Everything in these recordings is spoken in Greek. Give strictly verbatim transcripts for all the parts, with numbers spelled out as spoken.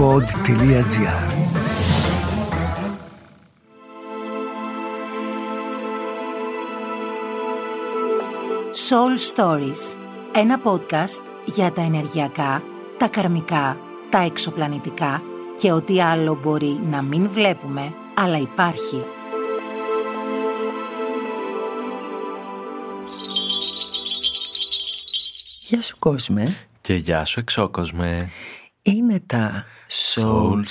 pod τελεία gr. Soul Stories, ένα podcast για τα ενεργειακά, τα καρμικά, τα εξωπλανητικά και ό,τι άλλο μπορεί να μην βλέπουμε, αλλά υπάρχει. Γεια σου κόσμε. Και γεια σου εξώκοσμε. Είναι τα Soul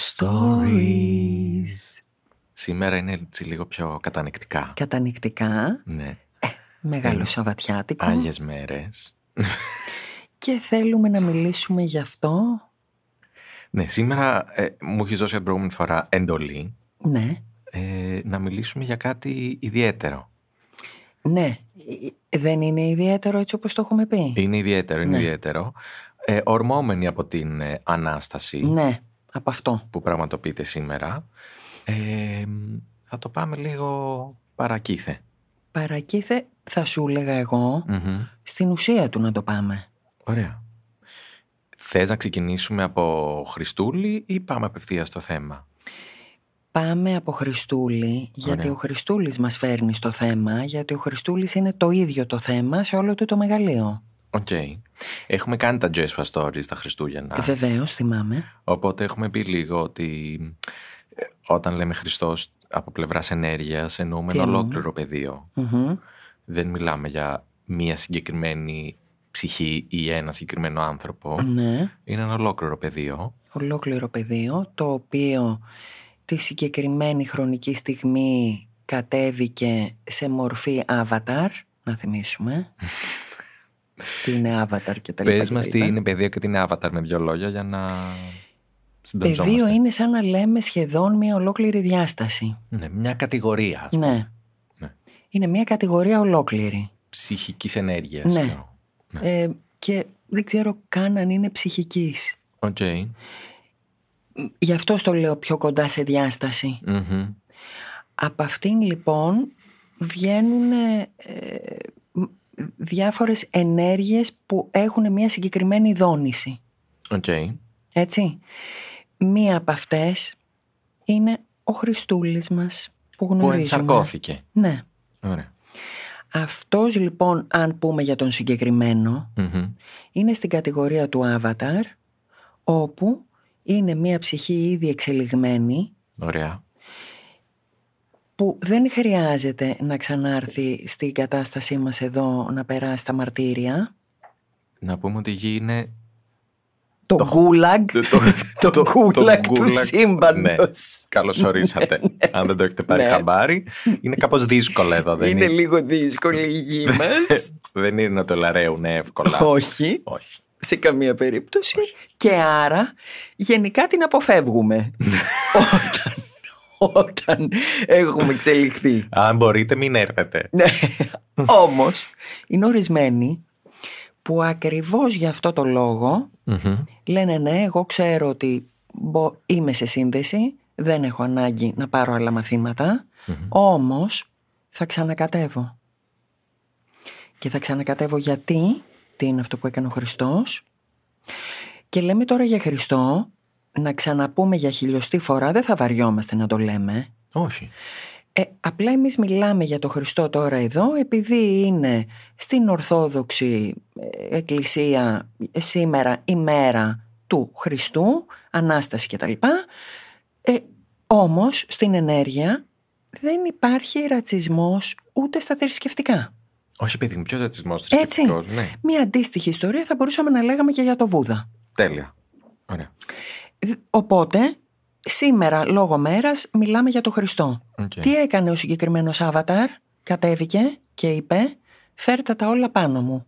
Stories. Σήμερα είναι έτσι λίγο πιο κατανυκτικά. Κατανυκτικά. Ναι. Ε, μεγάλο είναι Σαββατιάτικο. Άγιες μέρες. Και θέλουμε να μιλήσουμε γι' αυτό. Ναι, σήμερα ε, μου έχει δώσει την προηγούμενη φορά εντολή. Ναι. Ε, να μιλήσουμε για κάτι ιδιαίτερο. Ναι. Δεν είναι ιδιαίτερο έτσι όπως το έχουμε πει? Είναι ιδιαίτερο, είναι Ναι. ιδιαίτερο. Ε, ορμόμενοι από την ε, Ανάσταση. Ναι, από αυτό. Που πραγματοποιείται σήμερα. Ε, θα το πάμε λίγο παρακείθε. Παρακείθε θα σου έλεγα εγώ, Mm-hmm. στην ουσία του να το πάμε. Ωραία. Θες να ξεκινήσουμε από Χριστούλη ή πάμε απευθείας στο θέμα? Πάμε από Χριστούλη, γιατί Ωραία. ο Χριστούλης μας φέρνει στο θέμα, γιατί ο Χριστούλης είναι το ίδιο το θέμα σε όλο του το μεγαλείο. Οκ. Okay. Έχουμε κάνει τα Joshua Stories τα Χριστούγεννα. Ε, βεβαίως, θυμάμαι. Οπότε έχουμε πει λίγο ότι ε, όταν λέμε Χριστός από πλευράς ενέργειας εννοούμε Τι ένα εννοούμε? ολόκληρο πεδίο. Mm-hmm. Δεν μιλάμε για μία συγκεκριμένη ψυχή ή ένα συγκεκριμένο άνθρωπο. Ναι. Είναι ένα ολόκληρο πεδίο. Ολόκληρο πεδίο, το οποίο τη συγκεκριμένη χρονική στιγμή κατέβηκε σε μορφή avatar, να θυμίσουμε. Τι είναι avatar και τα λοιπά. Πες και μας τα τι λοιπά. είναι πεδίο και τι είναι avatar με δύο λόγια για να συντονιζόμαστε. Πεδίο είναι σαν να λέμε σχεδόν μια ολόκληρη διάσταση. Ναι, μια κατηγορία, ας πούμε. Ναι. Ναι. Είναι μια κατηγορία ολόκληρη. Ψυχικής ενέργειας. Ναι. λέω. Ε, και δεν ξέρω καν αν είναι ψυχικής. Οκ. Okay. Γι' αυτό στο λέω πιο κοντά σε διάσταση. Mm-hmm. Από αυτήν λοιπόν βγαίνουν ε, διάφορες ενέργειες που έχουν μια συγκεκριμένη δόνηση. Οκ. Okay. Έτσι. Μία από αυτές είναι ο Χριστούλης μας που Που γνωρίζουμε. ενσαρκώθηκε. Ναι. Ωραία. Αυτός λοιπόν, αν πούμε για τον συγκεκριμένο, Mm-hmm. είναι στην κατηγορία του Avatar, όπου είναι μία ψυχή ήδη εξελιγμένη, Ωραία. που δεν χρειάζεται να ξανάρθει στην κατάστασή μας εδώ να περάσει τα μαρτύρια. Να πούμε ότι η γη είναι Το γκούλαγκ, το, το γκούλαγκ του γκούλαγκ. σύμπαντος. Ναι. Καλώς ορίσατε. Αν δεν το έχετε πάρει Ναι. χαμπάρι, είναι κάπως δύσκολο εδώ. Δεν Είναι είναι, λίγο δύσκολη η γη μας. δεν είναι να το λαρέουν εύκολα. Όχι, Όχι. σε καμία περίπτωση. Και άρα γενικά την αποφεύγουμε όταν, όταν έχουμε εξελιχθεί. Αν μπορείτε μην έρθετε. Ναι. Όμως είναι ορισμένοι που ακριβώς για αυτό το λόγο Mm-hmm. λένε ναι, εγώ ξέρω ότι μπο- είμαι σε σύνδεση, δεν έχω ανάγκη να πάρω άλλα μαθήματα, Mm-hmm. όμως θα ξανακατεύω. Και θα ξανακατεύω γιατί, τι είναι αυτό που έκανε ο Χριστός. Και λέμε τώρα για Χριστό, να ξαναπούμε για χιλιοστή φορά, δεν θα βαριόμαστε να το λέμε. Όχι. Ε, απλά εμείς μιλάμε για το Χριστό τώρα εδώ επειδή είναι στην Ορθόδοξη ε, Εκκλησία ε, σήμερα η μέρα του Χριστού, Ανάσταση κτλ. Ε, όμως στην ενέργεια δεν υπάρχει ρατσισμός ούτε στα θρησκευτικά. Όχι παιδί μου, ποιος ρατσισμός Έτσι, θρησκευτικός. Ναι. μια αντίστοιχη ιστορία θα μπορούσαμε να λέγαμε και για το Βούδα. Τέλεια. Ωραία. Ε, Οπότε σήμερα λόγω μέρας μιλάμε για το Χριστό. Okay. Τι έκανε ο συγκεκριμένος Avatar? Κατέβηκε και είπε φέρτε τα όλα πάνω μου.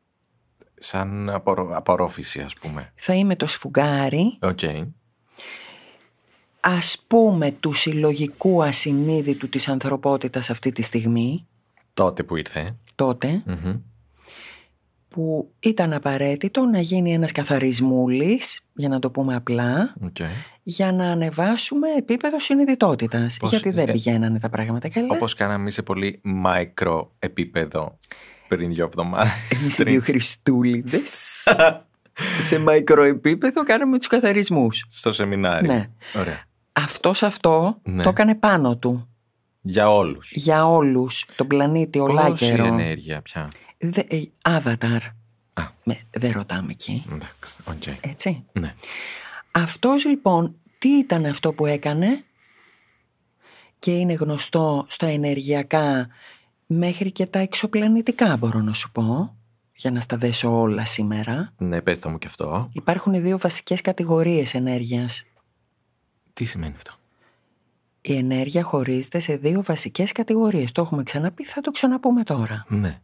Σαν απορρο... απορρόφηση ας πούμε. Θα είμαι το σφουγγάρι, Οκ. Okay. ας πούμε του συλλογικού ασυνείδητου της ανθρωπότητας αυτή τη στιγμή, Τότε που ήρθε. τότε, Mm-hmm. που ήταν απαραίτητο να γίνει ένας καθαρισμούλης, για να το πούμε απλά, Okay. για να ανεβάσουμε επίπεδο συνειδητότητας. Πώς, γιατί δεν ε, πηγαίνανε τα πράγματα καλά. Όπως κάναμε σε πολύ μικρό επίπεδο πριν δύο εβδομάδες. Εμείς οι δύο Χριστούλιδες. Σε μικροεπίπεδο κάναμε τους καθαρισμούς. Στο σεμινάριο. Ναι. Ωραία. Αυτός αυτό Ναι. το έκανε πάνω του. Για όλους. Για όλους. Τον πλανήτη ολάκερο. Πόση ενέργεια πια. Δε, ε, Avatar. Α. Με, δεν ρωτάμε εκεί. Εντάξει. Okay. Έτσι. Ναι. Αυτός λοιπόν, τι ήταν αυτό που έκανε και είναι γνωστό στα ενεργειακά μέχρι και τα εξωπλανητικά, μπορώ να σου πω, για να στα δέσω όλα σήμερα. Ναι, πες το μου και αυτό. Υπάρχουν δύο βασικές κατηγορίες ενέργειας. Τι σημαίνει αυτό? Η ενέργεια χωρίζεται σε δύο βασικές κατηγορίες. Το έχουμε ξαναπεί, θα το ξαναπούμε τώρα. Ναι.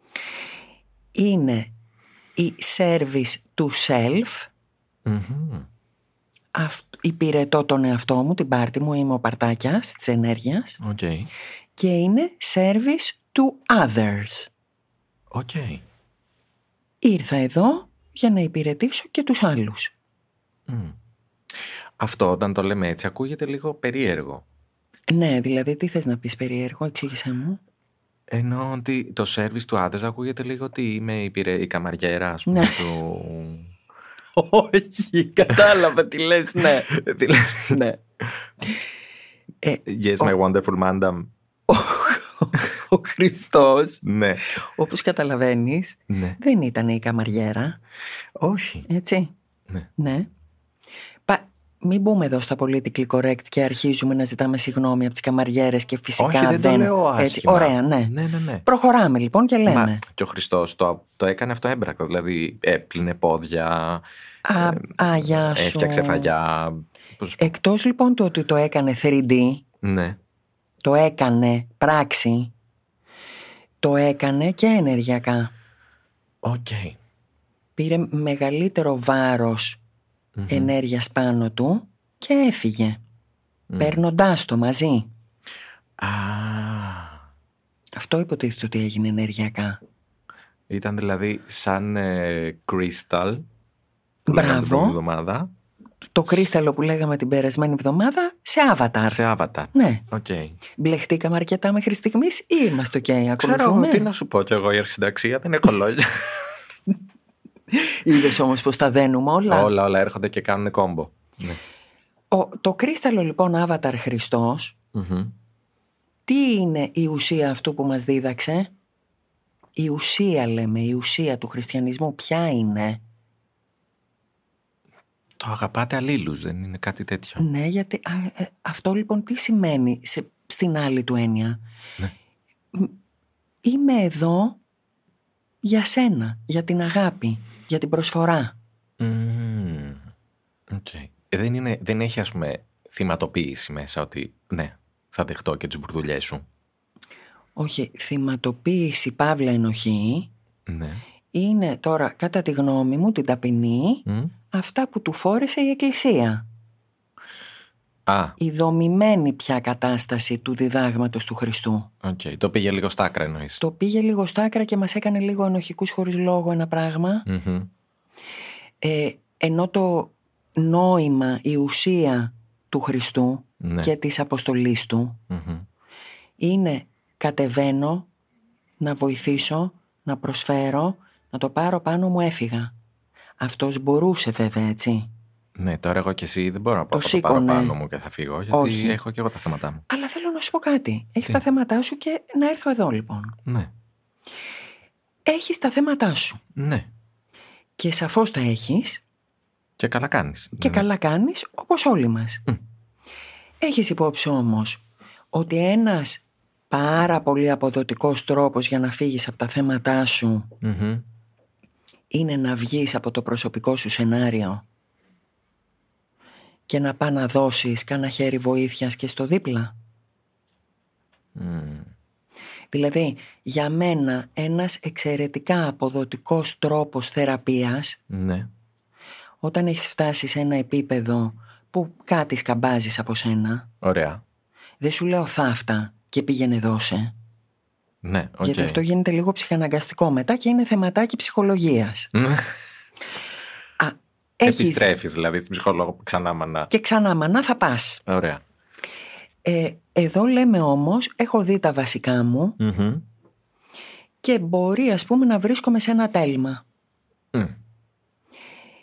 Είναι η service to self. Mm-hmm. Αυ... Υπηρετώ τον εαυτό μου, την πάρτη μου, είμαι ο παρτάκιας της ενέργειας. Okay. Και είναι service to others. Okay. Ήρθα εδώ για να υπηρετήσω και τους άλλους. Mm. Αυτό όταν το λέμε έτσι ακούγεται λίγο περίεργο. Ναι, δηλαδή τι θες να πεις περίεργο, εξήγησέ μου. Ενώ ότι το service του others ακούγεται λίγο ότι είμαι η, πυρε... η καμαριέρα, ας πούμε, ναι. του... Όχι, κατάλαβα τι λες, ναι. ναι. Yes, my wonderful madam. Ο Χριστός, ναι. όπως καταλαβαίνεις, ναι. δεν ήταν η καμαριέρα. Όχι. Έτσι. Ναι. ναι. Πα... Μην μπούμε εδώ στα politically correct και αρχίζουμε να ζητάμε συγγνώμη από τις καμαριέρες και φυσικά Όχι, δεν. δεν... το λέω άσχημα. Έτσι. Ωραία, ναι. ναι, ναι, ναι. Προχωράμε λοιπόν και λέμε. Μα, και ο Χριστός το, το έκανε αυτό έμπρακτα. Δηλαδή έπλυνε πόδια. Α, ε, α, γεια σου. Έφτιαξε φαγιά. Εκτός λοιπόν το ότι το έκανε θρι ντι, ναι. το έκανε πράξη, το έκανε και ενεργειακά. Οκ. Okay. Πήρε μεγαλύτερο βάρος mm-hmm. ενέργειας πάνω του και έφυγε, mm. παίρνοντάς το μαζί. Α. Αυτό υποτίθεται ότι έγινε ενεργειακά. Ήταν δηλαδή σαν ε, crystal. Μπράβο. Την εβδομάδα. Το κρίσταλο που λέγαμε την περασμένη εβδομάδα σε avatar. Σε avatar. Ναι. Okay. Μπλεχτήκαμε αρκετά μέχρι στιγμής ή είμαστε ok, ακολουθούμε? Ξέρω, τι να σου πω κι εγώ, η αρχισυνταξία δεν έχω λόγια. Είδες όμως πως τα δένουμε όλα. Όλα, όλα έρχονται και κάνουν κόμπο. Ναι. Ο, το κρίσταλο λοιπόν avatar Χριστός, mm-hmm. τι είναι η ουσία αυτού που μας δίδαξε? Η ουσία λέμε, η ουσία του χριστιανισμού ποια είναι? Το αγαπάτε αλλήλους, δεν είναι κάτι τέτοιο? Ναι, γιατί α, ε, αυτό λοιπόν τι σημαίνει σε, στην άλλη του έννοια? Ναι. Είμαι εδώ για σένα, για την αγάπη, για την προσφορά. Mm. Okay. Ε, δεν, είναι, δεν έχει ας πούμε θυματοποίηση μέσα ότι ναι, θα δεχτώ και τις μπουρδουλιές σου? Όχι, θυματοποίηση παύλα ενοχή. Ναι. Είναι τώρα κατά τη γνώμη μου την ταπεινή mm. αυτά που του φόρεσε η Εκκλησία. Α. Η δομημένη πια κατάσταση του διδάγματος του Χριστού. Okay. Το πήγε λίγο στα άκρα εννοείς? Το πήγε λίγο στα άκρα και μας έκανε λίγο ενοχικούς χωρίς λόγο ένα πράγμα. Mm-hmm. Ε, ενώ το νόημα, η ουσία του Χριστού ναι. και της αποστολής του mm-hmm. είναι κατεβαίνω να βοηθήσω, να προσφέρω, να το πάρω πάνω μου, έφυγα. Αυτός μπορούσε βέβαια, έτσι. Ναι, τώρα εγώ και εσύ δεν μπορώ να πω το το πάρω πάνω μου και θα φύγω, γιατί όχι. έχω και εγώ τα θέματα μου. Αλλά θέλω να σου πω κάτι. Έχεις τα θέματά σου και να έρθω εδώ λοιπόν. Ναι. Έχεις τα θέματά σου. Ναι. Και σαφώς τα έχεις. Και καλά κάνεις. Και ναι. καλά κάνεις, όπως όλοι μας. Mm. Έχεις υπόψη όμως ότι ένας πάρα πολύ αποδοτικός τρόπος για να φύγεις από τα θέματά σου mm-hmm. είναι να βγεις από το προσωπικό σου σενάριο και να πά να δώσεις κάνα χέρι βοήθειας και στο δίπλα. Mm. Δηλαδή, για μένα ένας εξαιρετικά αποδοτικός τρόπος θεραπείας, ναι. όταν έχεις φτάσει σε ένα επίπεδο που κάτι σκαμπάζεις από σένα. Ωραία. Δεν σου λέω θαύτα και πήγαινε δώσε. Ναι, okay. Γιατί αυτό γίνεται λίγο ψυχαναγκαστικό μετά και είναι θεματάκι ψυχολογίας. Α, έχεις... Επιστρέφεις δηλαδή στην ψυχολόγο ξανά μανά. Και ξανά μανά θα πας. Ωραία. Ε, εδώ λέμε όμως, έχω δει τα βασικά μου mm-hmm. και μπορεί ας πούμε να βρίσκομαι σε ένα τέλμα. Mm.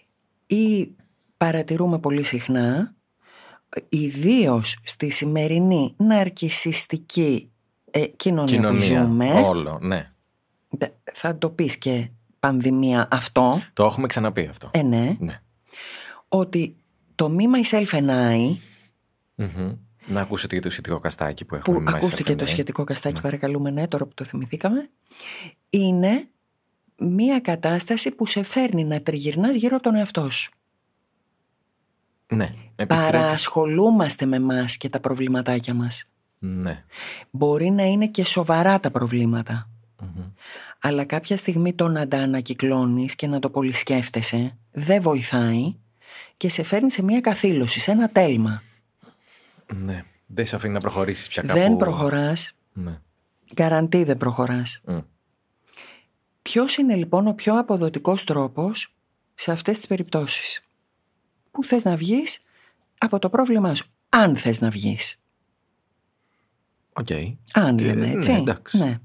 ή παρατηρούμε πολύ συχνά, ιδίως στη σημερινή ναρκισσιστική ε, κοινωνία, Κοινωνία, που ζούμε. όλο, ναι. Θα το πεις και πανδημία αυτό. Το έχουμε ξαναπεί αυτό. Ε, ναι. ναι. Ότι το Me, Myself and I... Mm-hmm. Να ακούσετε και το σχετικό καστάκι που έχουμε. Που ακούστηκε το σχετικό καστάκι, ναι. Παρακαλούμε, ναι, τώρα που το θυμηθήκαμε. Είναι μία κατάσταση που σε φέρνει να τριγυρνάς γύρω από τον εαυτό σου. Ναι. Παρασχολούμαστε με μας και τα προβληματάκια μας. Ναι. Μπορεί να είναι και σοβαρά τα προβλήματα. Mm-hmm. Αλλά κάποια στιγμή το να τα ανακυκλώνεις και να το πολυσκέφτεσαι δεν βοηθάει και σε φέρνει σε μία καθήλωση, σε ένα τέλμα. Ναι. Δεν σε αφήνει να προχωρήσεις πια κάπου. Δεν προχωράς. Ναι. Γκαραντί δεν προχωράς. Mm. Ποιος είναι λοιπόν ο πιο αποδοτικός τρόπος σε αυτές τις περιπτώσεις? Πού θες να βγεις από το πρόβλημά σου? Αν θες να βγεις. Οκ. Okay. Αν και, λέμε έτσι. Ναι, εντάξει. Ναι.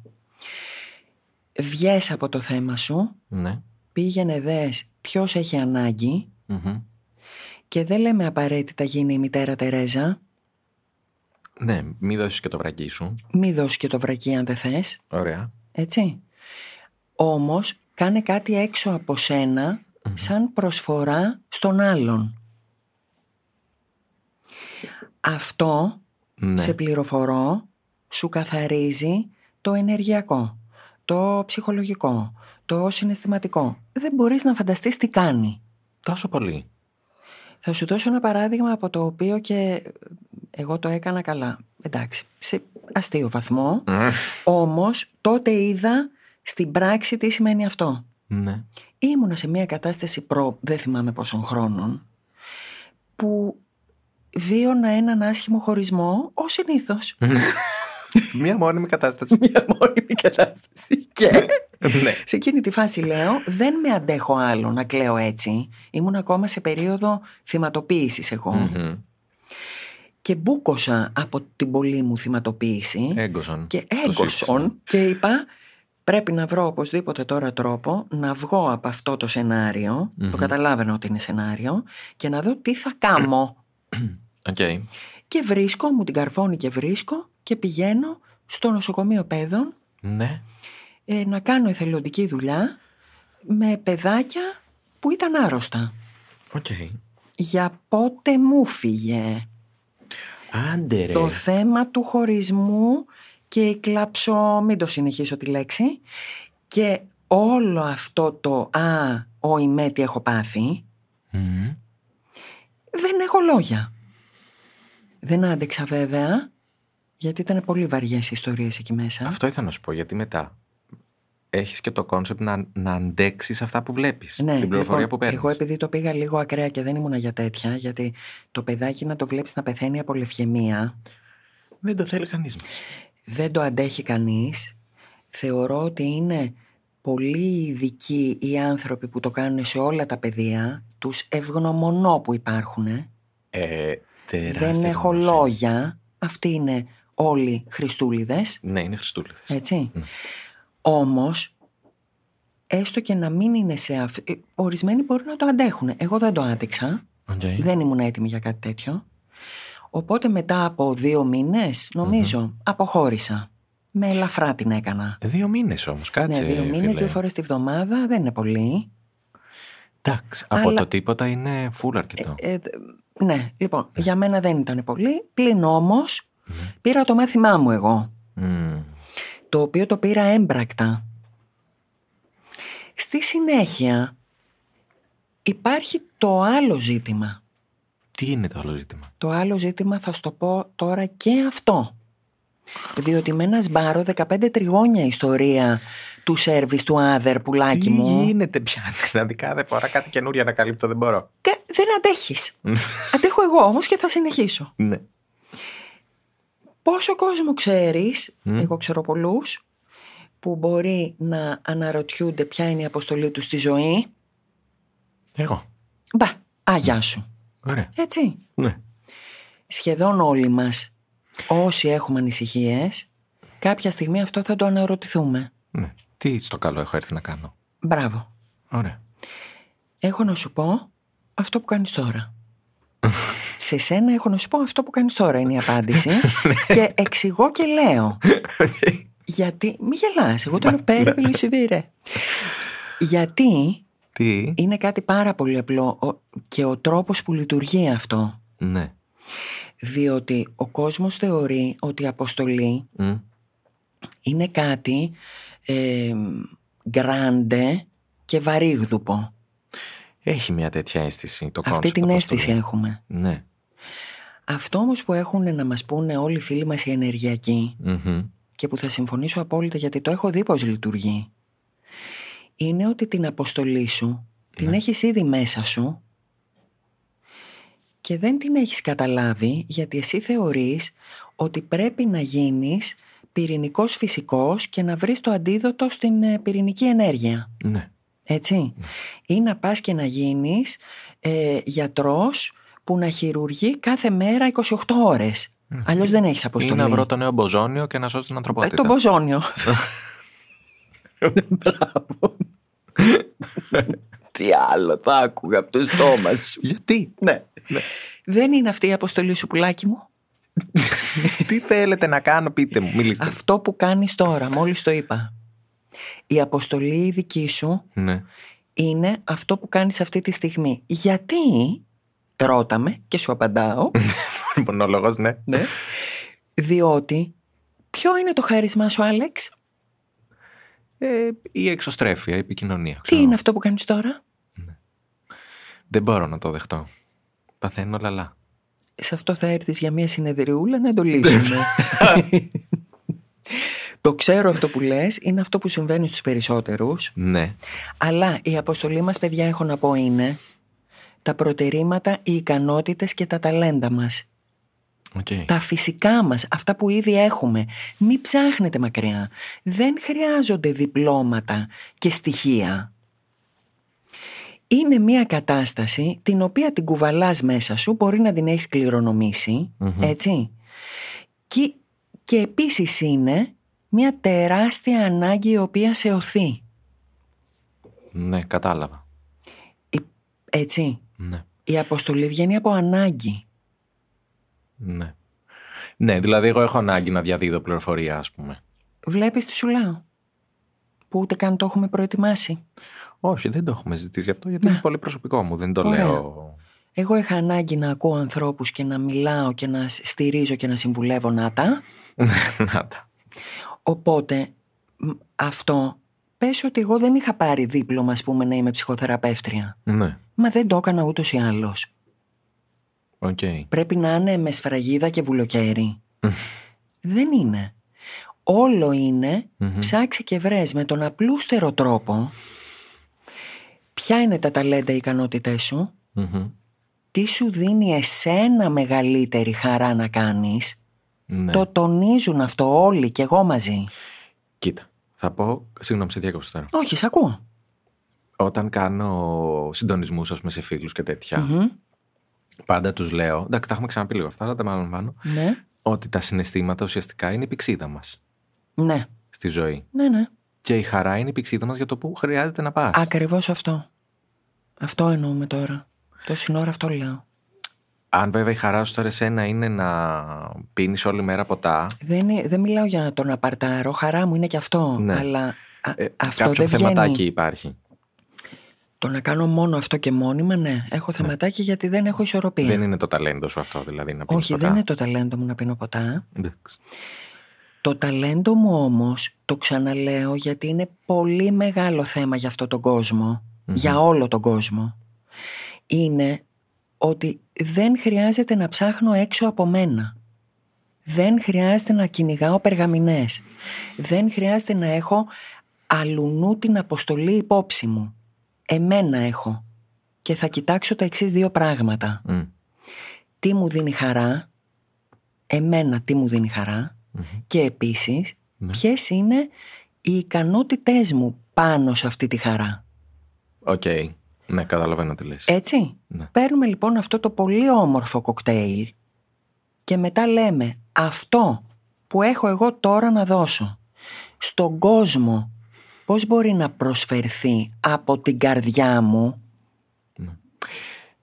Βγες από το θέμα σου. Ναι. Πήγαινε δες ποιος έχει ανάγκη. Mm-hmm. Και δεν λέμε απαραίτητα γίνει η μητέρα Τερέζα. Ναι, μη δώσεις και το βρακί σου. Μη δώσεις και το βρακί αν δεν θες. Ωραία. Έτσι. Όμως κάνε κάτι έξω από σένα, mm-hmm. σαν προσφορά στον άλλον. Αυτό, ναι. σε πληροφορώ, σου καθαρίζει το ενεργειακό, το ψυχολογικό, το συναισθηματικό. Δεν μπορείς να φανταστείς τι κάνει. Τόσο πολύ. Θα σου δώσω ένα παράδειγμα από το οποίο και εγώ το έκανα καλά. Εντάξει, σε αστείο βαθμό. Mm. Όμως τότε είδα στην πράξη τι σημαίνει αυτό. Ναι. Ήμουνα σε μια κατάσταση προ, δεν θυμάμαι πόσων χρόνων, που βίωνα έναν άσχημο χωρισμό, ως συνήθως. Μια μόνιμη κατάσταση. Μια μόνιμη κατάσταση. Και ναι. σε εκείνη τη φάση λέω, δεν με αντέχω άλλο να κλαίω έτσι. Ήμουν ακόμα σε περίοδο θυματοποίησης εγώ. Mm-hmm. Και μπούκωσα από την πολλή μου θυματοποίηση. Έγκωσον. Και έγκωσον. Και είπα, πρέπει να βρω οπωσδήποτε τώρα τρόπο να βγω από αυτό το σενάριο. Mm-hmm. Το καταλάβαινα ότι είναι σενάριο. Και να δω τι θα κάνω. Okay. Και βρίσκω, μου την καρφώνει και βρίσκω. Και πηγαίνω στο νοσοκομείο παιδών, ναι. ε, να κάνω εθελοντική δουλειά με παιδάκια που ήταν άρρωστα. Okay. Για πότε μου φύγε Άντε ρε. το θέμα του χωρισμού και η κλάψω, μην το συνεχίσω τη λέξη, και όλο αυτό το «α, ο ημέ τι έχω πάθει», mm. δεν έχω λόγια. Δεν άντεξα βέβαια, γιατί ήταν πολύ βαριές οι ιστορίες εκεί μέσα. Αυτό ήθελα να σου πω, γιατί μετά έχεις και το κόνσεπτ να, να αντέξεις αυτά που βλέπεις, ναι, την πληροφορία λοιπόν, που παίρνεις. Εγώ επειδή το πήγα λίγο ακραία και δεν ήμουνα για τέτοια, γιατί το παιδάκι να το βλέπεις να πεθαίνει από λευχαιμία, δεν το θέλει κανείς μας. Δεν το αντέχει κανείς. Θεωρώ ότι είναι πολύ ειδικοί οι άνθρωποι που το κάνουν σε όλα τα παιδεία. Τους ευγνωμονώ που υπάρχουν. Ε, δεν έχω λόγια. Αυτοί είναι όλοι Χριστούλιδες. Ναι, είναι Χριστούλιδες. Έτσι. Ναι. Όμως, έστω και να μην είναι σε αυτή, ορισμένοι μπορούν να το αντέχουν. Εγώ δεν το άντεξα. Okay. Δεν ήμουν έτοιμη για κάτι τέτοιο. Οπότε μετά από δύο μήνες, νομίζω, mm-hmm. αποχώρησα. Με ελαφρά την έκανα. Δύο μήνες όμως, κάτσε. Ναι, δύο μήνες, δύο φορές τη βδομάδα, δεν είναι πολύ. Εντάξει, από Αλλά... το τίποτα είναι full αρκετό. Ε, ε, ναι, λοιπόν, yeah. για μένα δεν ήταν πολύ. Πλην όμως, mm. πήρα το μάθημά μου εγώ. Mm. Το οποίο το πήρα έμπρακτα. Στη συνέχεια, υπάρχει το άλλο ζήτημα. Τι είναι το άλλο ζήτημα? Το άλλο ζήτημα θα σου το πω τώρα και αυτό. Διότι με ένα σμπάρο δεκαπέντε τριγώνια ιστορία του σέρβις του Άδερ, πουλάκι Τι μου. Τι γίνεται πια, δηλαδή κάθε φορά κάτι καινούρια να καλύπτω, δεν μπορώ. Και δεν αντέχεις. Αντέχω εγώ όμως και θα συνεχίσω. Ναι. Πόσο κόσμο ξέρεις, mm. εγώ ξέρω πολλούς, που μπορεί να αναρωτιούνται ποια είναι η αποστολή του στη ζωή. Εγώ. Μπα, αγιά σου. Ωραία. Έτσι. Ναι. Σχεδόν όλοι μας, όσοι έχουμε ανησυχίες, κάποια στιγμή αυτό θα το αναρωτηθούμε. Ναι. Τι στο καλό έχω έρθει να κάνω? Μπράβο. Ωραία. Έχω να σου πω αυτό που κάνεις τώρα. Σε σένα έχω να σου πω αυτό που κάνεις τώρα είναι η απάντηση. Και εξηγώ και λέω. Γιατί, μη γελάς, εγώ το λέω πέρα πελισιβήρε. Γιατί Τι? είναι κάτι πάρα πολύ απλό και ο τρόπος που λειτουργεί αυτό. Ναι. Διότι ο κόσμος θεωρεί ότι η αποστολή mm. είναι κάτι ε, γκράντε και βαρύγδουπο. Έχει μια τέτοια αίσθηση το Αυτή την αποστολή. αίσθηση έχουμε. Ναι. Αυτό όμως που έχουν να μας πούνε όλοι οι φίλοι μας οι ενεργειακοί Mm-hmm. και που θα συμφωνήσω απόλυτα γιατί το έχω δει πως λειτουργεί, είναι ότι την αποστολή σου ναι. την έχεις ήδη μέσα σου και δεν την έχεις καταλάβει γιατί εσύ θεωρείς ότι πρέπει να γίνεις πυρηνικός φυσικός και να βρεις το αντίδοτο στην πυρηνική ενέργεια. Ναι. Έτσι. Ναι. Ή να πας και να γίνεις ε, γιατρός που να χειρουργεί κάθε μέρα είκοσι οκτώ ώρες. Mm. Αλλιώς δεν έχεις αποστολή. Ή να βρω το νέο μποζόνιο και να σώσω την ανθρωπότητα. Ε, το μποζόνιο. Μπράβο. Τι άλλο θα άκουγα από το στόμα σου. Γιατί? Ναι. ναι. Δεν είναι αυτή η αποστολή σου, πουλάκι μου. Τι θέλετε να κάνω, πείτε μου, μιλήστε. Αυτό που κάνεις τώρα, μόλις το είπα. Η αποστολή δική σου ναι. είναι αυτό που κάνεις αυτή τη στιγμή. Γιατί, ρώταμε και σου απαντάω. Μονόλογος, ναι. ναι. Διότι, ποιο είναι το χάρισμά σου, Άλεξ? Ε, η εξωστρέφεια, η επικοινωνία. Τι είναι αυτό που κάνεις τώρα? Ναι. Δεν μπορώ να το δεχτώ. Παθαίνω λαλά. Σε αυτό θα έρθεις για μια συνεδριούλα να το λύσουμε. Το ξέρω αυτό που λες, είναι αυτό που συμβαίνει στους περισσότερους. Ναι. Αλλά η αποστολή μας, παιδιά, έχω να πω είναι τα προτερήματα, οι ικανότητες και τα ταλέντα μας. Okay. Τα φυσικά μας, αυτά που ήδη έχουμε. Μην ψάχνετε μακριά. Δεν χρειάζονται διπλώματα και στοιχεία. Είναι μια κατάσταση την οποία την κουβαλάς μέσα σου, μπορεί να την έχεις κληρονομήσει, mm-hmm. έτσι. Και, και επίσης είναι μια τεράστια ανάγκη η οποία σε οθεί. Ναι, κατάλαβα. Η, έτσι. Ναι. Η αποστολή βγαίνει από ανάγκη. Ναι. Ναι, δηλαδή εγώ έχω ανάγκη να διαδίδω πληροφορία, ας πούμε. Βλέπεις τι σου λέω, που ούτε καν το έχουμε προετοιμάσει. Όχι, δεν το έχουμε ζητήσει αυτό, γιατί ναι. είναι πολύ προσωπικό μου, δεν το Ωραία. λέω. Εγώ είχα ανάγκη να ακούω ανθρώπους και να μιλάω και να στηρίζω και να συμβουλεύω να τα. να τα. Οπότε αυτό, πες ότι εγώ δεν είχα πάρει δίπλωμα, ας πούμε, να είμαι ψυχοθεραπεύτρια. Ναι. Μα δεν το έκανα ούτως ή άλλως. Okay. Πρέπει να είναι με σφραγίδα και βουλοκαίρι. Δεν είναι. Όλο είναι mm-hmm. ψάξε και βρες με τον απλούστερο τρόπο ποια είναι τα ταλέντα, οι ικανότητές σου, mm-hmm. τι σου δίνει εσένα μεγαλύτερη χαρά να κάνεις. Ναι. Το τονίζουν αυτό όλοι και εγώ μαζί. Κοίτα, θα πω, συγγνώμη σε διάκοψα τώρα. Όχι, σ' ακούω. Όταν κάνω συντονισμούς, ας πούμε, σε φίλους και τέτοια, mm-hmm. πάντα τους λέω, εντάξει, τα έχουμε ξαναπεί λίγο αυτά, αλλά τα επαναλαμβάνω, ναι. ότι τα συναισθήματα ουσιαστικά είναι η πηξίδα μας. Ναι. Στη ζωή. Ναι, ναι. Και η χαρά είναι η πηξίδα μας για το που χρειάζεται να πας. Ακριβώς αυτό. Αυτό εννοούμε τώρα. Τόση ώρα αυτό λέω. Αν βέβαια η χαρά σου τώρα εσένα είναι να πίνεις όλη μέρα ποτά. Δεν, δεν μιλάω για το να παρτάρω. Χαρά μου είναι και αυτό. Ναι. Αλλά α, ε, αυτό κάποιο δεν θεματάκι βγαίνει. υπάρχει. Το να κάνω μόνο αυτό και μόνιμα, ναι. Έχω θεματάκι ναι. γιατί δεν έχω ισορροπία. Δεν είναι το ταλέντο σου αυτό, δηλαδή, να πίνεις Όχι, ποτά. δεν είναι το ταλέντο μου να πίνω ποτά. Εντάξει. Το ταλέντο μου όμως, το ξαναλέω, γιατί είναι πολύ μεγάλο θέμα για αυτόν τον κόσμο, mm-hmm. για όλο τον κόσμο, είναι ότι δεν χρειάζεται να ψάχνω έξω από μένα. Δεν χρειάζεται να κυνηγάω περγαμηνές. Δεν χρειάζεται να έχω αλουνού την αποστολή υπόψη μου. Εμένα έχω. Και θα κοιτάξω τα εξής δύο πράγματα. Mm. Τι μου δίνει χαρά, εμένα τι μου δίνει χαρά, mm-hmm. και επίσης mm. ποιες είναι οι ικανότητές μου πάνω σε αυτή τη χαρά. Οκ. Okay. Ναι, καταλαβαίνω τι λες. Έτσι. Ναι. Παίρνουμε λοιπόν αυτό το πολύ όμορφο κοκτέιλ και μετά λέμε αυτό που έχω εγώ τώρα να δώσω στον κόσμο, πώς μπορεί να προσφερθεί από την καρδιά μου. Ναι.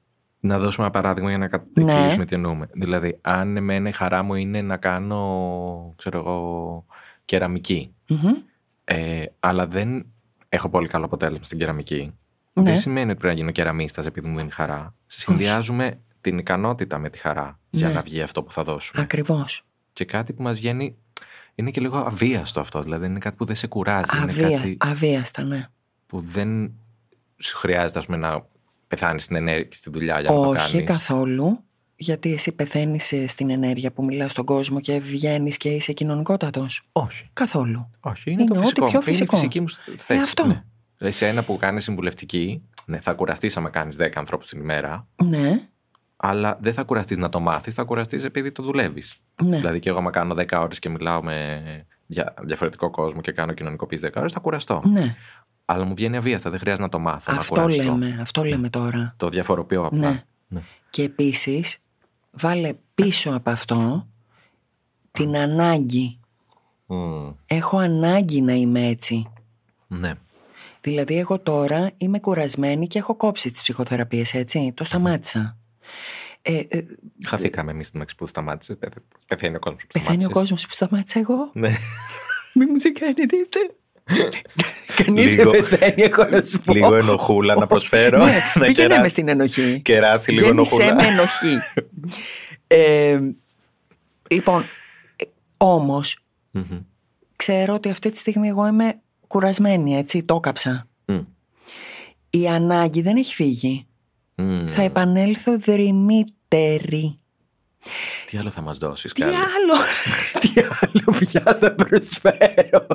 Να δώσουμε ένα παράδειγμα για να εξηγήσουμε ναι. τι εννοούμε. Δηλαδή, αν εμένα η χαρά μου είναι να κάνω, ξέρω εγώ, κεραμική, mm-hmm. ε, αλλά δεν έχω πολύ καλό αποτέλεσμα στην κεραμική, ναι. δεν σημαίνει ότι πρέπει να γίνω κεραμίστας επειδή μου δίνει χαρά. Συνδυάζουμε Όχι. την ικανότητα με τη χαρά για ναι. να βγει αυτό που θα δώσουμε. Ακριβώς. Και κάτι που μας βγαίνει είναι και λίγο αβίαστο αυτό. Δηλαδή, είναι κάτι που δεν σε κουράζει. Αβία, είναι κάτι αβίαστα, ναι. Που δεν σου χρειάζεται, ας πούμε, να πεθάνεις στην ενέργεια και στη δουλειά για να Όχι, το κάνεις. Όχι καθόλου, γιατί εσύ πεθαίνεις στην ενέργεια που μιλάς στον κόσμο και βγαίνεις και είσαι κοινωνικότατος. Όχι. Καθόλου. Όχι, είναι, είναι το φυσικό. Πιο φυσικό. Είναι η φυσική μου θέση. Ε, αυτό. Ναι. Εσένα που κάνεις συμβουλευτική, ναι, θα κουραστείς άμα κάνεις δέκα ανθρώπους την ημέρα. Ναι. Αλλά δεν θα κουραστείς να το μάθεις, θα κουραστείς επειδή το δουλεύεις. Ναι. Δηλαδή και εγώ άμα κάνω δέκα ώρες και μιλάω με διαφορετικό κόσμο και κάνω κοινωνικοποίηση δέκα ώρες, θα κουραστώ. Ναι. Αλλά μου βγαίνει αβίαστα, δεν χρειάζεται να το μάθω. Αυτό να κουραστώ. λέμε, αυτό λέμε ναι. τώρα. Το διαφοροποιώ απλά. Ναι. Ναι. Και επίσης, βάλε πίσω από αυτό την ανάγκη. Mm. Έχω ανάγκη να είμαι έτσι. Ναι. Δηλαδή, εγώ τώρα είμαι κουρασμένη και έχω κόψει τις ψυχοθεραπείες, έτσι. Το σταμάτησα. Ε, ε, Χαθήκαμε εμείς την που σταμάτησε. Πεθαίνει ο κόσμος που σταμάτησε. Πεθαίνει ο κόσμος που σταμάτησα εγώ. Ναι. Μη μου κάνετε αυτό. Κανείς δεν πεθαίνει, έχω να σου πω. Λίγο ενοχούλα να προσφέρω. Ναι, να πήγαινε στην ενοχή. Κεράσει λίγο ενοχούλα. Γέννησέ με ενοχή. ε, λοιπόν, όμως, mm-hmm. ξέρω ότι αυτή τη στιγμή εγώ είμαι κουρασμένη, έτσι, το κάψα. Mm. Η ανάγκη δεν έχει φύγει. Mm. Θα επανέλθω δρυμύτερη. Τι άλλο θα μας δώσεις, Τι άλλο, τι άλλο πια θα προσφέρω.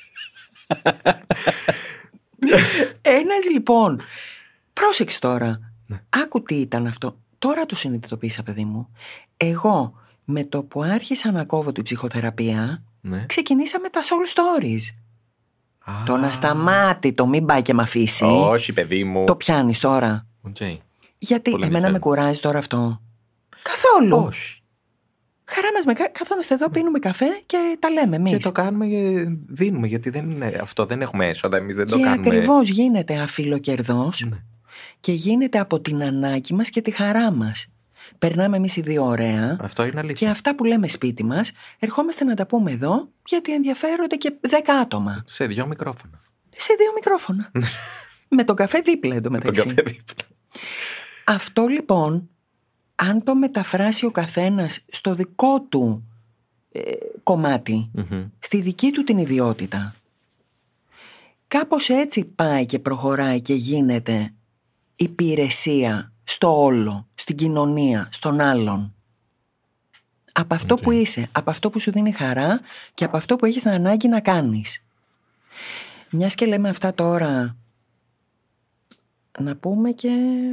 Ένας λοιπόν, πρόσεξε τώρα, ναι. Άκου τι ήταν αυτό. Τώρα το συνειδητοποίησα, παιδί μου. Εγώ με το που άρχισα να κόβω την ψυχοθεραπεία, ναι. ξεκινήσαμε τα soul stories. Ah. Το να σταμάτη, το μην πάει και μ' αφήσει. Όχι, παιδί μου. Το πιάνεις τώρα. Okay. Γιατί Πολύ εμένα με κουράζει τώρα αυτό. Καθόλου. Όχι. Χαρά μας, με, κάθομαστε εδώ, πίνουμε καφέ και τα λέμε εμείς. Και το κάνουμε και δίνουμε, γιατί δεν είναι, αυτό δεν έχουμε έσοδα, εμείς δεν και το κάνουμε. Και ακριβώς γίνεται αφιλοκερδός ναι. και γίνεται από την ανάγκη μας και τη χαρά μας. Περνάμε εμείς οι δύο ωραία. Αυτό είναι αλήθεια. Και αυτά που λέμε σπίτι μας, ερχόμαστε να τα πούμε εδώ, γιατί ενδιαφέρονται και δέκα άτομα. Σε δύο μικρόφωνα. Σε δύο μικρόφωνα. Με τον καφέ δίπλα εντωμεταξύ. Με τον καφέ δίπλα. Αυτό λοιπόν, αν το μεταφράσει ο καθένας στο δικό του ε, κομμάτι, mm-hmm. στη δική του την ιδιότητα, κάπως έτσι πάει και προχωράει και γίνεται υπηρεσία στο όλο, στην κοινωνία, στον άλλον. Από αυτό okay. που είσαι, από αυτό που σου δίνει χαρά και από αυτό που έχεις ανάγκη να κάνεις. Μιας και λέμε αυτά τώρα, να πούμε και...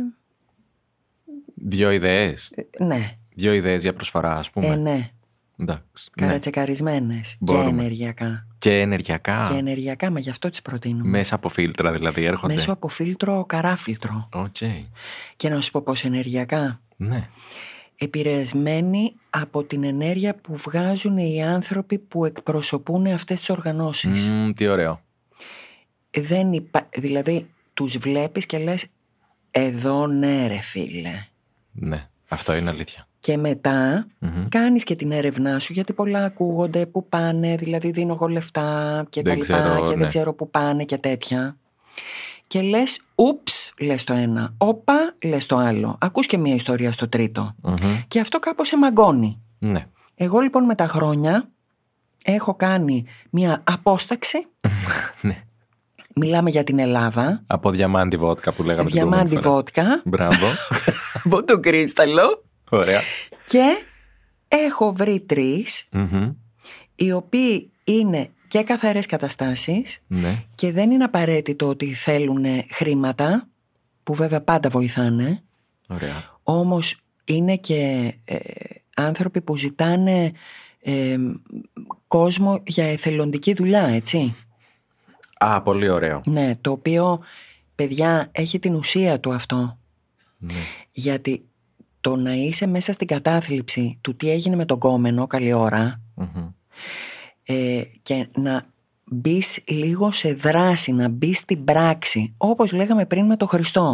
Δύο ιδέες. Ε, ναι. Δύο ιδέες για προσφορά, ας πούμε. Ε, ναι. Εντάξει. Καρατσεκαρισμένες. Και ενεργειακά. Και ενεργειακά. Και ενεργειακά, μα γι' αυτό τις προτείνουμε. Μέσα από φίλτρα δηλαδή έρχονται. Μέσα από φίλτρο, καράφιλτρο. Okay. Και να σου πω πώς ενεργειακά. Ναι. Επηρεασμένοι από την ενέργεια που βγάζουν οι άνθρωποι που εκπροσωπούν αυτές τις οργανώσεις. Mm, τι ωραίο. Δεν υπά... Δηλαδή, τους βλέπεις και λες, εδώ ναι ρε φίλε. Ναι, αυτό είναι αλήθεια. Και μετά mm-hmm. κάνεις και την έρευνά σου, γιατί πολλά ακούγονται που πάνε, δηλαδή δίνω εγώ λεφτά και τα λοιπά και ναι. δεν ξέρω που πάνε και τέτοια. Και λες, ούψ, λες το ένα, όπα, λες το άλλο. Ακούς και μία ιστορία στο τρίτο. Mm-hmm. Και αυτό κάπως σε μαγκώνει. Ναι. Εγώ λοιπόν με τα χρόνια έχω κάνει μία απόσταξη. Ναι. Μιλάμε για την Ελλάδα. Από διαμάντι βότκα που λέγαμε. Διαμάντι βότκα. Μπράβο. Από το κρίσταλο. Ωραία. Και έχω βρει τρεις, mm-hmm. οι οποίοι είναι και καθαρές καταστάσεις, ναι. και δεν είναι απαραίτητο ότι θέλουν χρήματα, που βέβαια πάντα βοηθάνε. Ωραία. Όμως είναι και ε, άνθρωποι που ζητάνε ε, κόσμο για εθελοντική δουλειά, έτσι. Α, πολύ ωραίο. Ναι, το οποίο, παιδιά, έχει την ουσία του αυτό. Ναι. Γιατί το να είσαι μέσα στην κατάθλιψη του τι έγινε με τον κόμενο καλή ώρα, mm-hmm. ε, και να μπεις λίγο σε δράση, να μπεις στην πράξη, όπως λέγαμε πριν με τον Χριστό.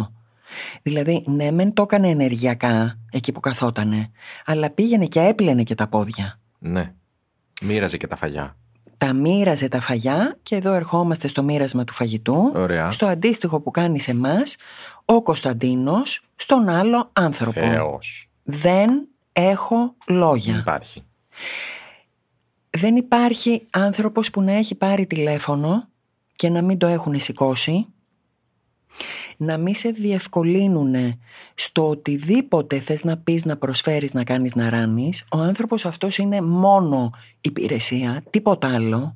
Δηλαδή, ναι, μεν το έκανε ενεργειακά εκεί που καθότανε, αλλά πήγαινε και έπλαινε και τα πόδια. Ναι. Μοίραζε και τα φαγιά. Τα μοίραζε τα φαγιά και εδώ ερχόμαστε στο μοίρασμα του φαγητού. Ωραία. Στο αντίστοιχο που κάνει σε εμάς ο Κωνσταντίνος στον άλλο άνθρωπο. Θεός. Δεν έχω λόγια. Δεν υπάρχει. Δεν υπάρχει άνθρωπος που να έχει πάρει τηλέφωνο και να μην το έχουν σηκώσει, να μην σε διευκολύνουν στο οτιδήποτε θες να πεις, να προσφέρεις, να κάνεις, να ράνεις. Ο άνθρωπος αυτός είναι μόνο υπηρεσία, τίποτα άλλο.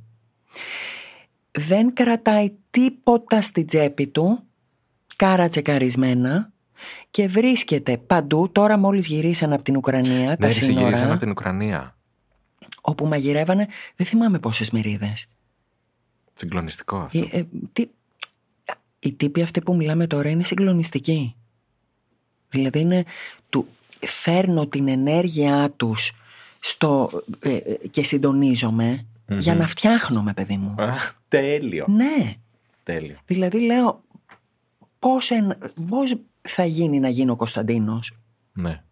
Δεν κρατάει τίποτα στη τσέπη του, κάρα τσεκαρισμένα, και βρίσκεται παντού. Τώρα μόλις γυρίσαν από την Ουκρανία, ναι, τα σύνορα, γυρίσαν από την Ουκρανία, όπου μαγειρεύανε, δεν θυμάμαι πόσες μερίδες. Συγκλονιστικό αυτό. Ε, ε, τι... Οι τύποι αυτοί που μιλάμε τώρα είναι συγκλονιστικοί. Δηλαδή είναι του, φέρνω την ενέργειά τους στο, ε, και συντονίζομαι mm-hmm. για να φτιάχνομαι, παιδί μου. Αχ, τέλειο. Ναι. Τέλειο. Δηλαδή λέω πώς, εν, πώς θα γίνει να γίνει ο Κωνσταντίνος. Ναι.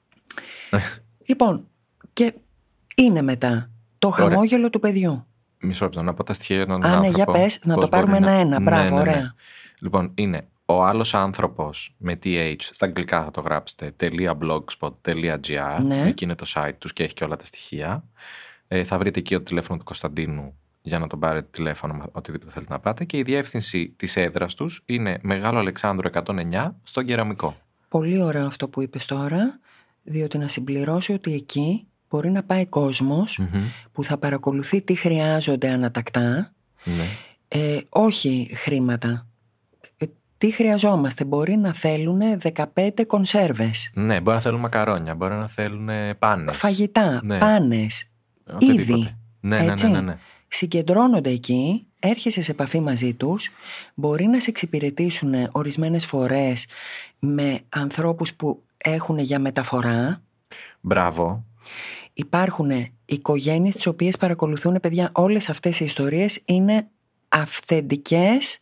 Λοιπόν, και είναι μετά το χαμόγελο Ωραία. του παιδιού. Μισό λεπτό, να πω τα στοιχεία των Α, ναι, για πες, να το πάρουμε ένα-ένα. Να... Μπράβο, ναι, ναι, ναι. ωραία. Λοιπόν, είναι ο άλλος άνθρωπος με τι έιτς, στα αγγλικά θα το γράψετε, .blogspot.gr, ναι. εκεί είναι το site τους και έχει και όλα τα στοιχεία. Ε, θα βρείτε εκεί το τηλέφωνο του Κωνσταντίνου για να τον πάρετε τηλέφωνο, οτιδήποτε θέλετε να πάτε. Και η διεύθυνση της έδρας τους είναι Μεγάλο Αλεξάνδρου εκατόν εννιά στον Κεραμικό. Πολύ ωραίο αυτό που είπες τώρα, διότι να συμπληρώσω ότι εκεί μπορεί να πάει κόσμος mm-hmm. που θα παρακολουθεί τι χρειάζονται ανατακτά, ναι. ε, όχι χρήματα. Ε, τι χρειαζόμαστε, μπορεί να θέλουν δεκαπέντε κονσέρβες. Ναι, μπορεί να θέλουν μακαρόνια, μπορεί να θέλουν πάνες. Φαγητά, ναι. πάνες, ήδη. Ναι, ναι, ναι, ναι, ναι. Συγκεντρώνονται εκεί, έρχεσαι σε επαφή μαζί τους, μπορεί να σε εξυπηρετήσουν ορισμένες φορές με ανθρώπους που έχουν για μεταφορά. Μπράβο. Υπάρχουν οικογένειες τις οποίες παρακολουθούν, παιδιά, όλες αυτές οι ιστορίες είναι αυθεντικές,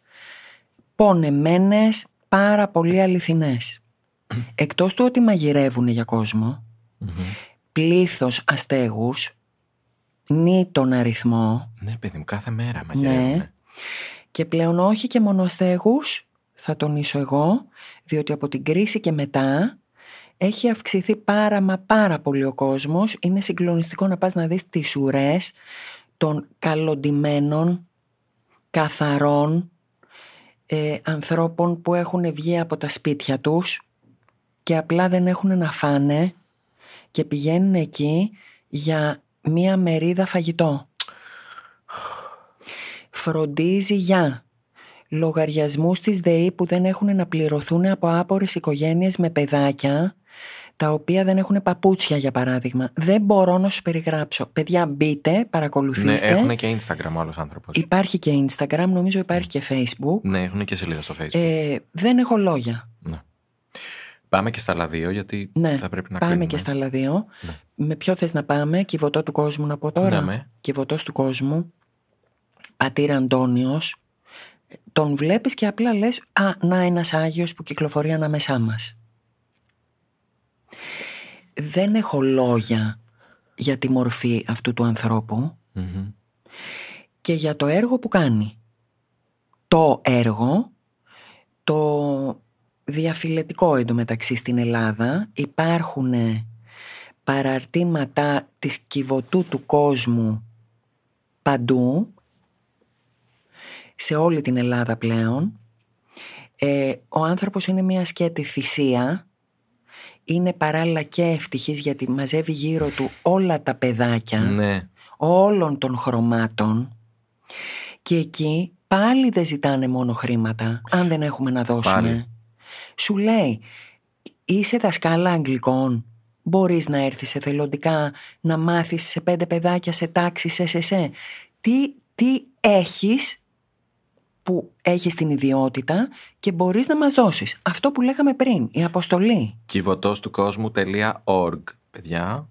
πονεμένες, πάρα πολύ αληθινές. Εκτός του ότι μαγειρεύουν για κόσμο, mm-hmm. πλήθος αστέγους, νη τον αριθμό. Ναι, παιδί μου, κάθε μέρα μαγειρεύουν. Ναι. Και πλέον όχι και μόνο αστέγους, θα τονίσω εγώ, διότι από την κρίση και μετά έχει αυξηθεί πάρα μα πάρα πολύ ο κόσμος. Είναι συγκλονιστικό να πας να δεις τις ουρές των καλοντημένων, καθαρών ε, ανθρώπων που έχουν βγει από τα σπίτια τους και απλά δεν έχουν να φάνε και πηγαίνουν εκεί για μία μερίδα φαγητό. Φροντίζει για λογαριασμούς της ΔΕΗ που δεν έχουν να πληρωθούν από άπορες οικογένειες με παιδάκια, τα οποία δεν έχουν παπούτσια, για παράδειγμα. Δεν μπορώ να σου περιγράψω. Παιδιά, μπείτε, παρακολουθήστε. Ναι, έχουν και Instagram ο άλλος άνθρωπος. Υπάρχει και Instagram, νομίζω υπάρχει και Facebook. Ναι, έχουν και σελίδα στο Facebook. Ε, δεν έχω λόγια. Ναι. Πάμε και στα άλλα δύο, γιατί ναι, θα πρέπει να πάμε κλείνουμε. Και στα άλλα δύο. Ναι. Με ποιο θες να πάμε? Κιβωτό του κόσμου να πω τώρα. Ναι, Κιβωτός του κόσμου. Πατήρ Αντώνιος. Τον βλέπεις και απλά λες, α, να ένας Άγιος που κυκλοφορεί ανάμεσά μας. Δεν έχω λόγια για τη μορφή αυτού του ανθρώπου mm-hmm. και για το έργο που κάνει. Το έργο, το διαφιλετικό εντωμεταξύ στην Ελλάδα. Υπάρχουν παραρτήματα της Κιβωτού του κόσμου παντού, σε όλη την Ελλάδα πλέον. Ε, ο άνθρωπος είναι μια σκέτη θυσία. Είναι παράλληλα και ευτυχής γιατί μαζεύει γύρω του όλα τα παιδάκια, ναι. όλων των χρωμάτων, και εκεί πάλι δεν ζητάνε μόνο χρήματα, αν δεν έχουμε να δώσουμε. Πάλι. Σου λέει, είσαι δασκάλα αγγλικών, μπορείς να έρθεις εθελοντικά να μάθεις σε πέντε παιδάκια σε τάξη, σε σε σε. Τι, τι έχεις που έχεις την ιδιότητα και μπορείς να μας δώσεις. Αυτό που λέγαμε πριν, η αποστολή. Κιβωτός του κόσμου.org, παιδιά.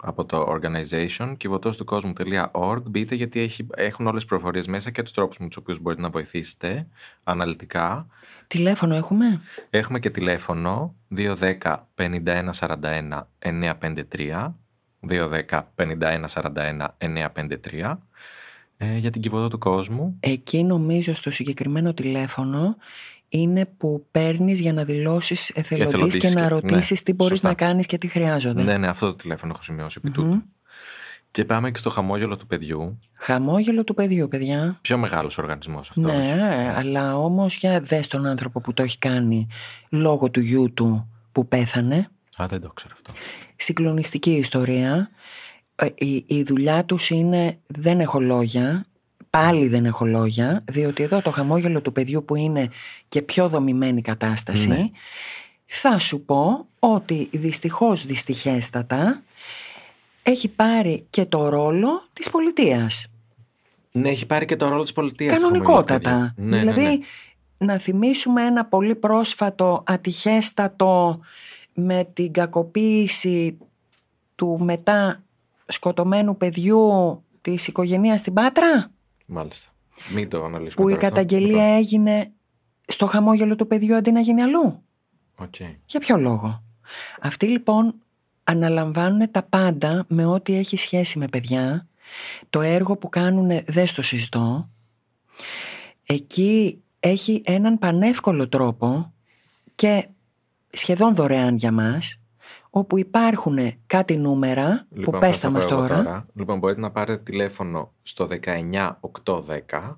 από το organization κυβωτός του κόσμου τελεία org. Μπείτε γιατί έχει, έχουν όλες τις πληροφορίες μέσα και τους τρόπους με τους οποίους μπορείτε να βοηθήσετε αναλυτικά. Τηλέφωνο έχουμε? Έχουμε και τηλέφωνο δύο ένα μηδέν πενήντα ένα σαράντα ένα εννιακόσια πενήντα τρία δύο ένα μηδέν πενήντα ένα σαράντα ένα εννιακόσια πενήντα τρία ε, για την Κιβωτό του κόσμου. Εκεί νομίζω στο συγκεκριμένο τηλέφωνο είναι που παίρνεις για να δηλώσεις εθελοντής, εθελοντής και, και να ρωτήσεις, ναι, τι μπορείς σωστά να κάνεις και τι χρειάζονται. Ναι, ναι, αυτό το τηλέφωνο έχω σημειώσει επί mm-hmm. τούτου. Και πάμε και στο χαμόγελο του παιδιού. Χαμόγελο του παιδιού, παιδιά. Πιο μεγάλος οργανισμός αυτός. Ναι, αλλά όμως για δες τον άνθρωπο που το έχει κάνει λόγω του γιού του που πέθανε. Α, δεν το ξέρω αυτό. Συγκλονιστική ιστορία. Η, η δουλειά τους είναι δεν έχω λόγια. Πάλι δεν έχω λόγια, διότι εδώ το χαμόγελο του παιδιού που είναι και πιο δομημένη κατάσταση, ναι, θα σου πω ότι δυστυχώς δυστυχέστατα έχει πάρει και το ρόλο της πολιτείας. Ναι, έχει πάρει και το ρόλο της πολιτείας. Κανονικότατα. Ναι, δηλαδή, ναι, ναι. να θυμίσουμε ένα πολύ πρόσφατο ατυχέστατο με την κακοποίηση του μετά σκοτωμένου παιδιού της οικογένειας στην Πάτρα. Μάλιστα. Μην το αναλύσουμε. Που η καταγγελία αυτό έγινε στο χαμόγελο του παιδιού αντί να γίνει αλλού. Okay. Για ποιο λόγο? Αυτοί λοιπόν αναλαμβάνουν τα πάντα με ό,τι έχει σχέση με παιδιά. Το έργο που κάνουν δεν στο συζητώ. Εκεί έχει έναν πανεύκολο τρόπο και σχεδόν δωρεάν για μας, όπου υπάρχουν κάτι νούμερα, λοιπόν, που πέστα μας τώρα. τώρα. Λοιπόν, μπορείτε να πάρετε τηλέφωνο στο δεκαεννιά οκτακόσια δέκα.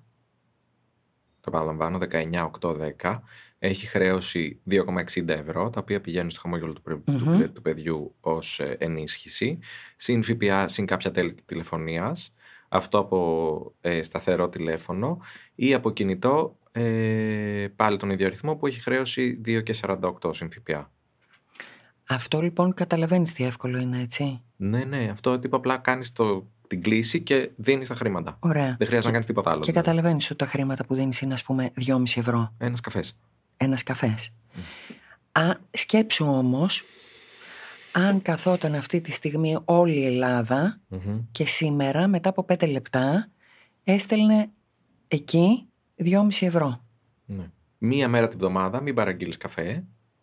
Το παραλαμβάνω, δεκαεννιά οκτακόσια δέκα. Έχει χρέωση δύο κόμμα εξήντα ευρώ, τα οποία πηγαίνουν στο χαμόγελο του, mm-hmm. του, του παιδιού ως ενίσχυση. Συν ΦΠΑ, συν κάποια τέλη τηλεφωνίας. Αυτό από ε, σταθερό τηλέφωνο ή από κινητό, ε, πάλι τον ίδιο αριθμό που έχει χρέωση δύο κόμμα σαράντα οκτώ συν ΦΠΑ. Αυτό λοιπόν καταλαβαίνεις τι εύκολο είναι, έτσι? Ναι, ναι, αυτό τύπο απλά κάνεις το, την κλίση και δίνεις τα χρήματα. Ωραία. Δεν χρειάζεται και να κάνεις τίποτα άλλο. Και δηλαδή καταλαβαίνεις ότι τα χρήματα που δίνεις είναι, ας πούμε, δυόμισι ευρώ. Ένας καφές. Ένας καφές. Mm. Α, σκέψου όμως, αν καθόταν αυτή τη στιγμή όλη η Ελλάδα mm-hmm. και σήμερα μετά από πέντε λεπτά έστελνε εκεί δυόμισι ευρώ. Ναι. Μία μέρα την εβδομάδα μην παραγγείλεις καφέ.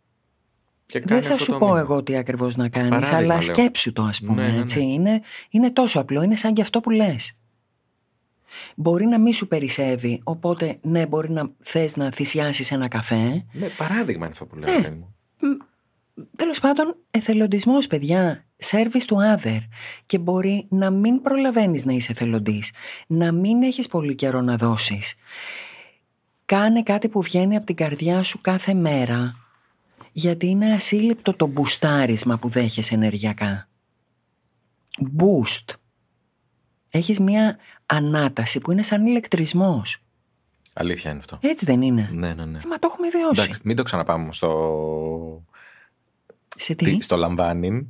Δεν θα σου πω μήνυμα. εγώ τι ακριβώς να κάνεις, παράδειγμα, αλλά λέω. σκέψου το, ας πούμε, ναι, ναι, ναι. έτσι. Είναι, είναι τόσο απλό, είναι σαν και αυτό που λες. Μπορεί να μην σου περισσεύει, οπότε ναι, μπορεί να θες να θυσιάσεις ένα καφέ. Ναι, παράδειγμα είναι αυτό που λέω. Ναι. Τέλος πάντων, εθελοντισμός, παιδιά, service to other. Και μπορεί να μην προλαβαίνεις να είσαι εθελοντής, να μην έχεις πολύ καιρό να δώσεις. Κάνε κάτι που βγαίνει από την καρδιά σου κάθε μέρα. Γιατί είναι ασύλληπτο το μπουστάρισμα που δέχεσαι ενεργειακά. Boost. Έχεις μια ανάταση που είναι σαν ηλεκτρισμός. Αλήθεια είναι αυτό. Έτσι δεν είναι? Ναι, ναι, ναι. Ε, μα το έχουμε βιώσει. Εντάξει, μην το ξαναπάμε στο... Σε τι? Στο λαμβάνιν.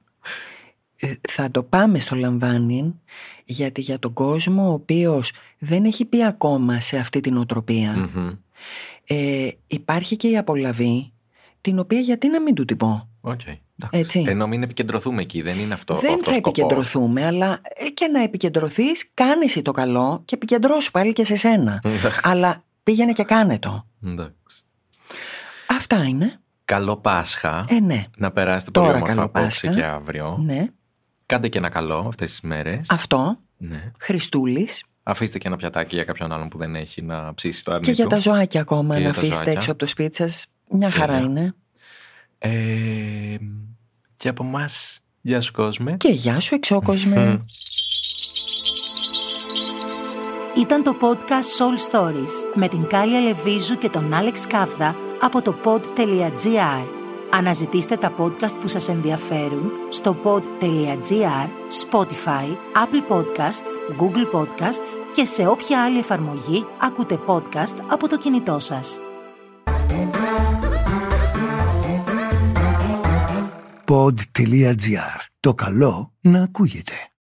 Ε, θα το πάμε στο λαμβάνιν, γιατί για τον κόσμο ο οποίος δεν έχει πει ακόμα σε αυτή την οτροπία, mm-hmm. ε, υπάρχει και η απολαβή, την οποία γιατί να μην του την πω. Okay. Έτσι. Ενώ μην επικεντρωθούμε εκεί, δεν είναι αυτό. Δεν αυτό θα σκοπό. επικεντρωθούμε, αλλά και να επικεντρωθείς, κάνεις το καλό και επικεντρώσου πάλι και σε σένα. Αλλά πήγαινε και κάνε το. Εντάξει. Αυτά είναι. Καλό Πάσχα. Ε, ναι. Να περάσετε πολύ όμορφα απόψε και αύριο. Ναι. Κάντε και ένα καλό αυτές τις μέρες. Αυτό. Ναι. Χριστούλης. Αφήστε και ένα πιατάκι για κάποιον άλλον που δεν έχει να ψήσει το αρνητικό. Και για τα ζωάκια ακόμα και να αφήσετε έξω από το σπίτι σας. Μια χαρά είναι. είναι. Ε, και από εμάς, γεια σου κόσμε. Και γεια σου εξώκοσμε. Ήταν το podcast Soul Stories με την Κάλια Λεβίζου και τον Άλεξ Κάβδα από το pod.gr. Αναζητήστε τα podcast που σας ενδιαφέρουν στο pod.gr, Spotify, Apple Podcasts, Google Podcasts και σε όποια άλλη εφαρμογή ακούτε podcast από το κινητό σας. pod.gr. Το καλό να ακούγεται.